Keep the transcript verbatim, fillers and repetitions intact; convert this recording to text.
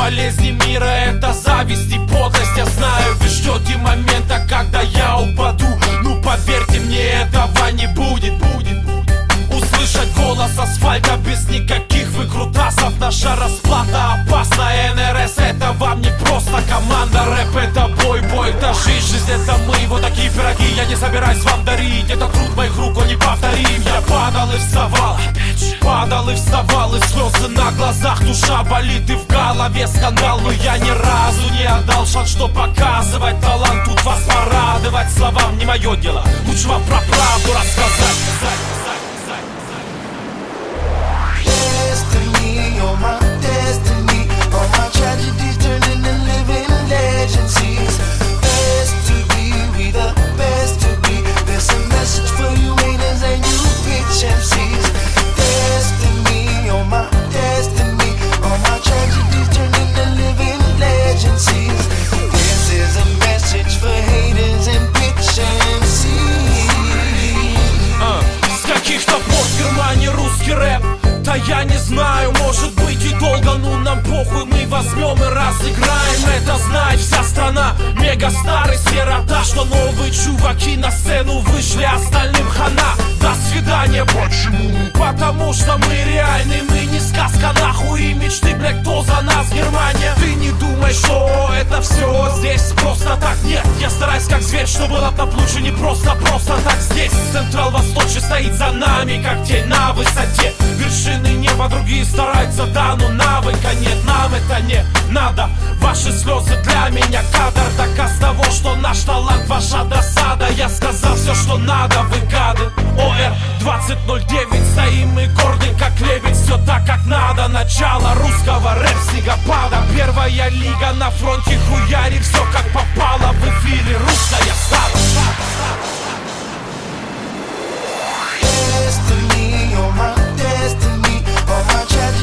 болезни мира — это зависть и подлость. Я знаю, вы ждете момента, когда я упаду. Ну поверьте мне, этого не будет, будет, будет. Услышать голос асфальта без никаких выкрутасов. Наша расплата опасна. эн эр эс — это вам не просто команда. Рэп — это бой, бой, это жизнь, жизнь — это мы. Вот такие пироги я не собираюсь вам дарить. Это труд моих рук, он неповторим. Я падал и вставал, падал и вставал, и слезы на глазах, душа болит и в голове скандал. Но я ни разу не отдал шанс, что показывать талант. Тут вас порадовать словам не мое дело. Лучше вам про правду рассказать. Destiny, you're my destiny. All my tragedies turn into living legends. Best to be, we the best to be. There's a message for you haters and you bitch M Cs. Destiny, you're my destiny. All my tragedies turn into living legends. This is a message for haters and bitch M Cs. uh, С каких-то пор в Германии русский рэп? Да я не знаю, может быть и долго, ну нам похуй, мы возьмем и разыграем. Это знает вся страна, мега старый сирота, что новые чуваки на сцену вышли, остальным хана. До свидания. Почему? Потому что мы реальны, мы не сказка, нахуй и мечты, блядь, кто за нас, Германия? Ты не думай, что это все здесь просто так, нет. Я стараюсь как зверь, что было на плуче, не просто, просто так здесь. Централ Восточный стоит за нами, как тень на высоте. Вершины неба, другие стараются, да, но навыка нет. Нам это не надо, ваши слезы для меня кадр. Доказ того, что наш талант ваша досада. Я сказал все, что надо, вы гады. О эр двадцать ноль девять, стоим мы гордый как лебедь. Все так, как надо, начало русского рэп-снегопада. Первая лига на фронте, хуяри, все как попало. В эфире русская стала. Destiny, you're my destiny. All my tragedies